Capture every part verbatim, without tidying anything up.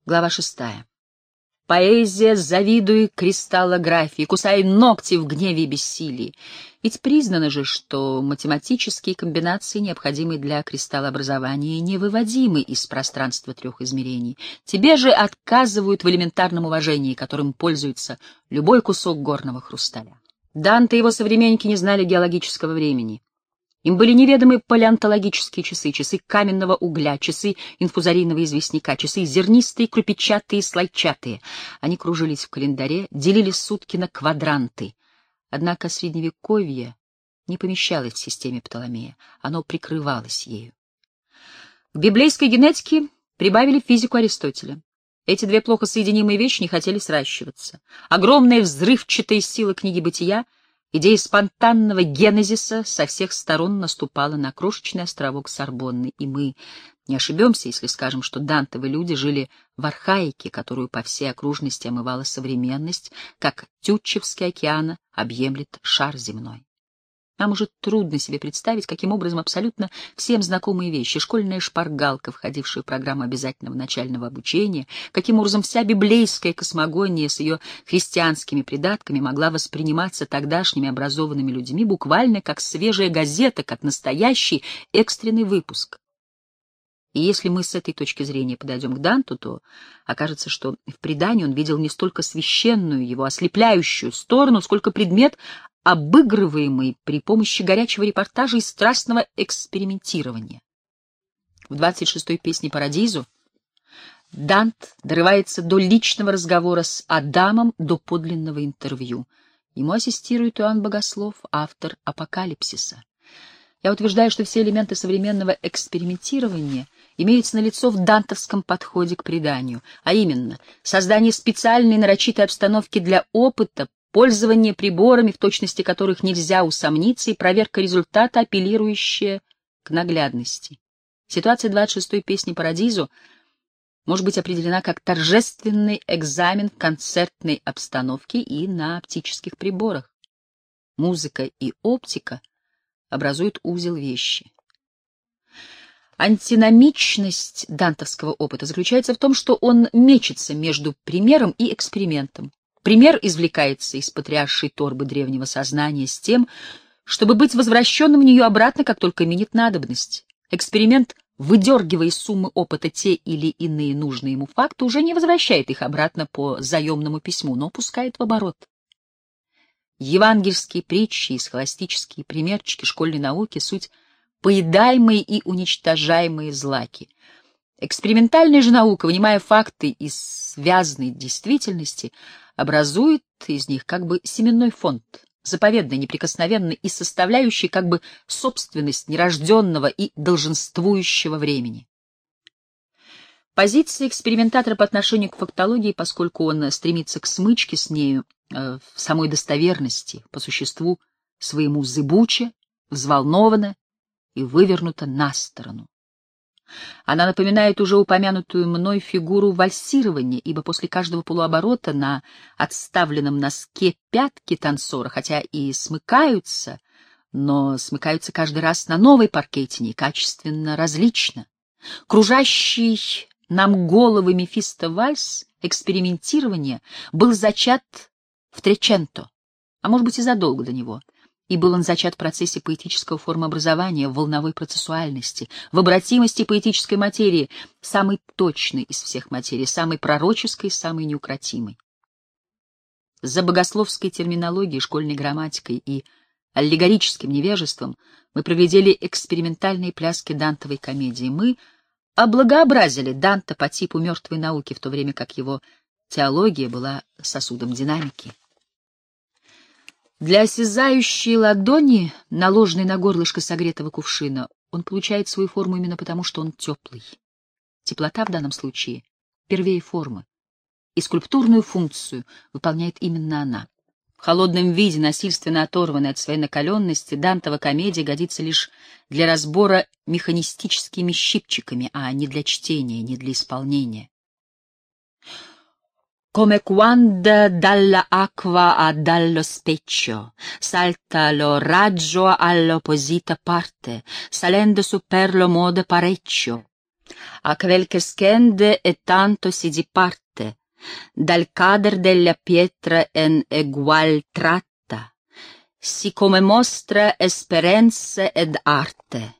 Глава шестая. Поэзия, завидуя кристаллографии, кусая ногти в гневе и бессилии. Ведь признано же, что математические комбинации, необходимые для кристаллообразования, невыводимы из пространства трех измерений. Тебе же отказывают в элементарном уважении, которым пользуется любой кусок горного хрусталя. Данте и его современники не знали геологического времени. Им были неведомы палеонтологические часы, часы каменного угля, часы инфузорийного известняка, часы зернистые, крупичатые, слойчатые. Они кружились в календаре, делили сутки на квадранты. Однако Средневековье не помещалось в системе Птоломея, оно прикрывалось ею. К библейской генетике прибавили физику Аристотеля. Эти две плохо соединимые вещи не хотели сращиваться. Огромная взрывчатая сила книги «Бытия», идея спонтанного генезиса, со всех сторон наступала на крошечный островок Сорбонны, и мы не ошибемся, если скажем, что дантовы люди жили в архаике, которую по всей окружности омывала современность, как Тютчевский океан объемлет шар земной. Нам уже трудно себе представить, каким образом абсолютно всем знакомые вещи, школьная шпаргалка, входившая в программу обязательного начального обучения, каким образом вся библейская космогония с ее христианскими придатками могла восприниматься тогдашними образованными людьми буквально как свежая газета, как настоящий экстренный выпуск. И если мы с этой точки зрения подойдем к Данту, то окажется, что в предании он видел не столько священную, его ослепляющую сторону, сколько предмет, обыгрываемый при помощи горячего репортажа и страстного экспериментирования. В двадцать шестой песне «Парадизу» Дант дорывается до личного разговора с Адамом, до подлинного интервью. Ему ассистирует Иоанн Богослов, автор «Апокалипсиса». Я утверждаю, что все элементы современного экспериментирования имеются налицо в дантовском подходе к преданию, а именно создание специальной нарочитой обстановки для опыта, пользование приборами, в точности которых нельзя усомниться, и проверка результата, апеллирующая к наглядности. Ситуация двадцать шестой песни «Парадизу» может быть определена как торжественный экзамен в концертной обстановке и на оптических приборах. Музыка и оптика образуют узел вещи. Антиномичность дантовского опыта заключается в том, что он мечется между примером и экспериментом. Пример извлекается из патриаршей торбы древнего сознания с тем, чтобы быть возвращенным в нее обратно, как только минет надобность. Эксперимент, выдергивая из суммы опыта те или иные нужные ему факты, уже не возвращает их обратно по заемному письму, но пускает в оборот. Евангельские притчи и схоластические примерчики школьной науки — суть поедаемые и уничтожаемые злаки. Экспериментальная же наука, вынимая факты из связанной действительности, образует из них как бы семенной фонд, заповедный, неприкосновенный и составляющий как бы собственность нерожденного и долженствующего времени. Позиция экспериментатора по отношению к фактологии, поскольку он стремится к смычке с нею э, в самой достоверности, по существу своему зыбуче, взволнована и вывернута на сторону. Она напоминает уже упомянутую мной фигуру вальсирования, ибо после каждого полуоборота на отставленном носке пятки танцора, хотя и смыкаются, но смыкаются каждый раз на новой паркетине, качественно различно. Кружащий нам головы Мефисто-вальс экспериментирования был зачат в Треченто, а может быть и задолго до него. И был он зачат в процессе поэтического формообразования, в волновой процессуальности, в обратимости поэтической материи, самой точной из всех материй, самой пророческой, самой неукротимой. За богословской терминологией, школьной грамматикой и аллегорическим невежеством мы проглядели экспериментальные пляски дантовой комедии. Мы облагообразили Данте по типу мертвой науки, в то время как его теология была сосудом динамики. Для осязающей ладони, наложенной на горлышко согретого кувшина, он получает свою форму именно потому, что он теплый. Теплота в данном случае первее формы, и скульптурную функцию выполняет именно она. В холодном виде, насильственно оторванной от своей накаленности, Дантова комедия годится лишь для разбора механистическими щипчиками, а не для чтения, не для исполнения. Come quando dalla acqua a dallo specchio salta lo raggio all'opposita parte, salendo su per lo modo parecchio. A quel che scende e tanto si diparte, dal cader della pietra en egual tratta, si come mostra esperienza ed arte.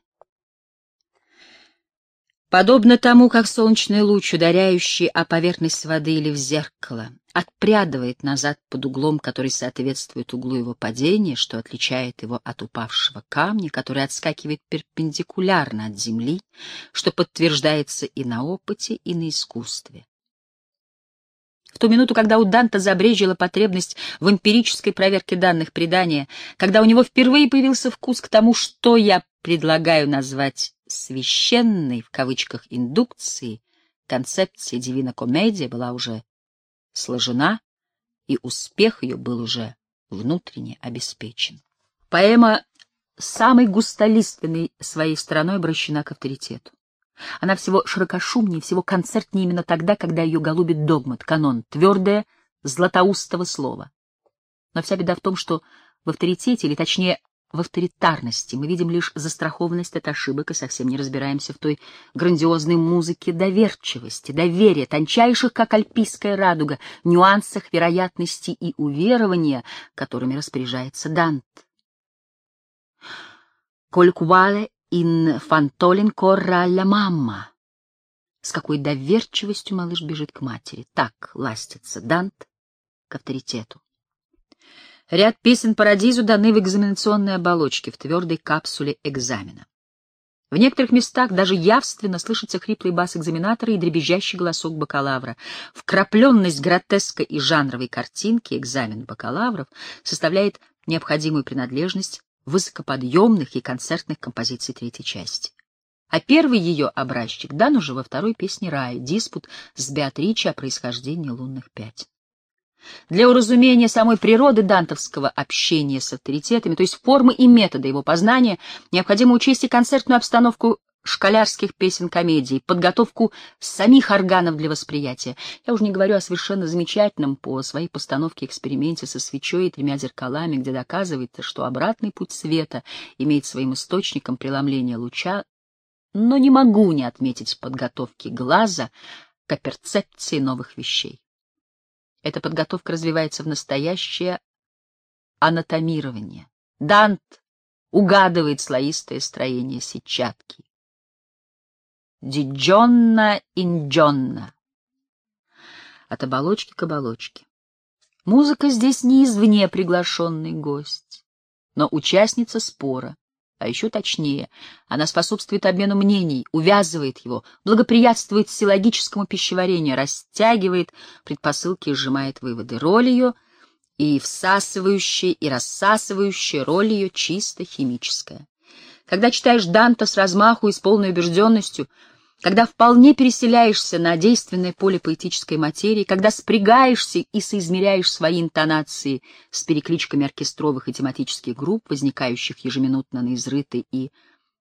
Подобно тому, как солнечный луч, ударяющий о поверхность воды или в зеркало, отпрядывает назад под углом, который соответствует углу его падения, что отличает его от упавшего камня, который отскакивает перпендикулярно от земли, что подтверждается и на опыте, и на искусстве. В ту минуту, когда у Данте забрежила потребность в эмпирической проверке данных предания, когда у него впервые появился вкус к тому, что я предлагаю назвать «священной» в кавычках индукции, концепция «Дивина Комедия» была уже сложена, и успех ее был уже внутренне обеспечен. Поэма самой густолиственной своей стороной обращена к авторитету. Она всего широкошумнее, всего концертнее именно тогда, когда ее голубит догмат, канон, твердое, златоустого слова. Но вся беда в том, что в авторитете, или точнее в авторитарности, мы видим лишь застрахованность от ошибок и совсем не разбираемся в той грандиозной музыке доверчивости, доверия, тончайших, как альпийская радуга, нюансах вероятности и уверования, которыми распоряжается Данте. «Коль quale in fantolin corra alla mamma». С какой доверчивостью малыш бежит к матери. Так ластится Данте к авторитету. Ряд песен Парадизу даны в экзаменационной оболочке, в твердой капсуле экзамена. В некоторых местах даже явственно слышится хриплый бас экзаменатора и дребезжащий голосок бакалавра. Вкрапленность гротеска и жанровой картинки экзамен бакалавров составляет необходимую принадлежность высокоподъемных и концертных композиций третьей части. А первый ее образчик дан уже во второй песне Рая, диспут с Беатриче о происхождении лунных пятен. Для уразумения самой природы дантовского общения с авторитетами, то есть формы и метода его познания, необходимо учесть и концертную обстановку школярских песен комедий, подготовку самих органов для восприятия. Я уже не говорю о совершенно замечательном по своей постановке эксперименте со свечой и тремя зеркалами, где доказывается, что обратный путь света имеет своим источником преломление луча, но не могу не отметить подготовки глаза к перцепции новых вещей. Эта подготовка развивается в настоящее анатомирование. Данте угадывает слоистое строение сетчатки. Di giorno in giorno. От оболочки к оболочке. Музыка здесь не извне приглашенный гость, но участница спора, а еще точнее, она способствует обмену мнений, увязывает его, благоприятствует силлогическому пищеварению, растягивает предпосылки и сжимает выводы. Роль ее и всасывающая, и рассасывающая роль ее чисто химическая. Когда читаешь Данте с размаху и с полной убежденностью, когда вполне переселяешься на действенное поле поэтической материи, когда спрягаешься и соизмеряешь свои интонации с перекличками оркестровых и тематических групп, возникающих ежеминутно на изрытой и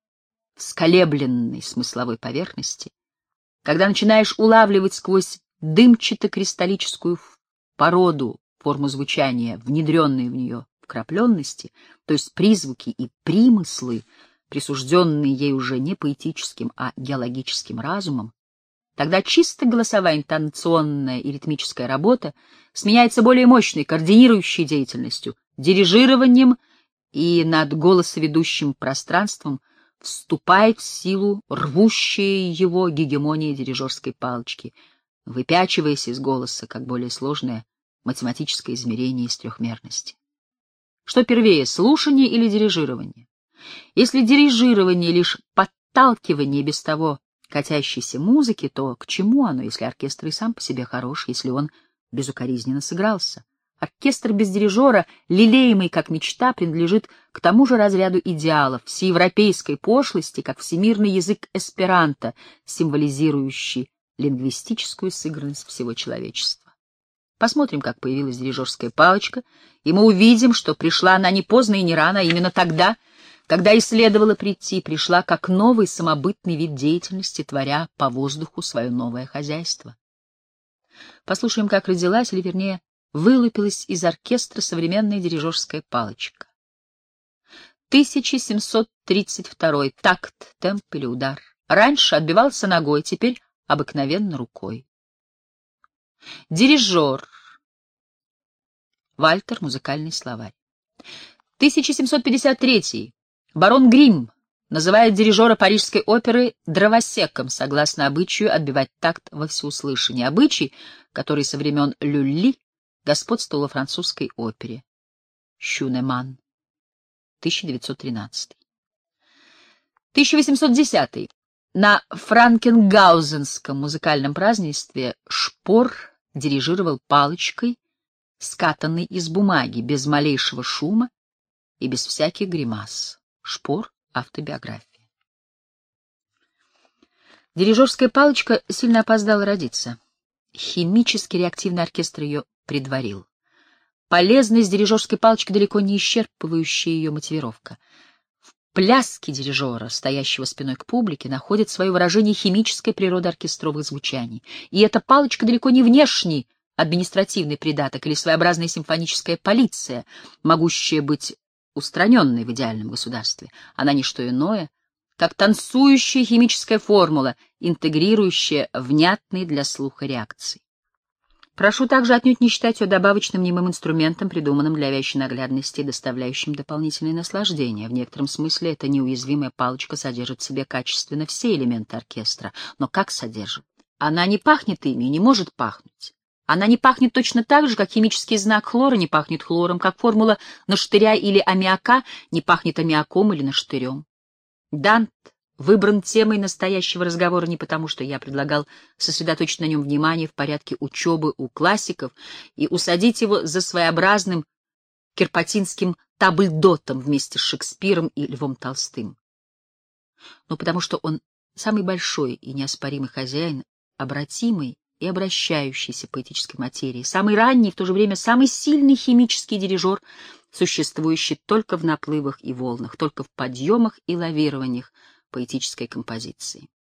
сколебленной смысловой поверхности, когда начинаешь улавливать сквозь дымчато-кристаллическую породу форму звучания, внедренные в нее вкрапленности, то есть призвуки и примыслы, присужденные ей уже не поэтическим, а геологическим разумом, тогда чисто голосовая интонационная и ритмическая работа сменяется более мощной координирующей деятельностью, дирижированием, и над голосоведущим пространством вступает в силу рвущая его гегемония дирижерской палочки, выпячиваясь из голоса, как более сложное математическое измерение из трехмерности. Что первее, слушание или дирижирование? Если дирижирование — лишь подталкивание без того катящейся музыки, то к чему оно, если оркестр и сам по себе хорош, если он безукоризненно сыгрался? Оркестр без дирижера, лелеемый как мечта, принадлежит к тому же разряду идеалов, всеевропейской пошлости, как всемирный язык эсперанто, символизирующий лингвистическую сыгранность всего человечества. Посмотрим, как появилась дирижерская палочка, и мы увидим, что пришла она не поздно и не рано, а именно тогда, когда и следовало прийти, пришла как новый самобытный вид деятельности, творя по воздуху свое новое хозяйство. Послушаем, как родилась, или, вернее, вылупилась из оркестра современная дирижерская палочка. тысяча семьсот тридцать второй. Такт, темп или удар. Раньше отбивался ногой, теперь обыкновенно рукой. Дирижер. Вальтер. Музыкальный словарь. тысяча семьсот пятьдесят третий. Барон Гримм называет дирижера Парижской оперы дровосеком, согласно обычаю отбивать такт во всеуслышание. Обычай, который со времен Люлли господствовал во французской опере. Шюнеман. тысяча девятьсот тринадцатый. тысяча восемьсот десятый. На франкенгаузенском музыкальном празднестве Шпор дирижировал палочкой, скатанной из бумаги, без малейшего шума и без всяких гримас. Шпор. Автобиография. Дирижерская палочка сильно опоздала родиться. Химически реактивный оркестр ее предварил. Полезность дирижерской палочки далеко не исчерпывающая ее мотивировка. В пляске дирижера, стоящего спиной к публике, находит свое выражение химическая природа оркестровых звучаний. И эта палочка далеко не внешний административный придаток или своеобразная симфоническая полиция, могущая быть устраненной в идеальном государстве. Она не что иное, как танцующая химическая формула, интегрирующая внятные для слуха реакции. Прошу также отнюдь не считать ее добавочным немым инструментом, придуманным для вящей наглядности и доставляющим дополнительное наслаждение. В некотором смысле эта неуязвимая палочка содержит в себе качественно все элементы оркестра. Но как содержит? Она не пахнет ими и не может пахнуть. Она не пахнет точно так же, как химический знак хлора не пахнет хлором, как формула наштыря или аммиака не пахнет аммиаком или наштырем. Дант выбран темой настоящего разговора не потому, что я предлагал сосредоточить на нем внимание в порядке учебы у классиков и усадить его за своеобразным кирпатинским табльдотом вместе с Шекспиром и Львом Толстым, но потому что он самый большой и неоспоримый хозяин обратимой и обращающейся поэтической материи, самый ранний, в то же время самый сильный химический дирижер, существующий только в наплывах и волнах, только в подъемах и лавированиях поэтической композиции.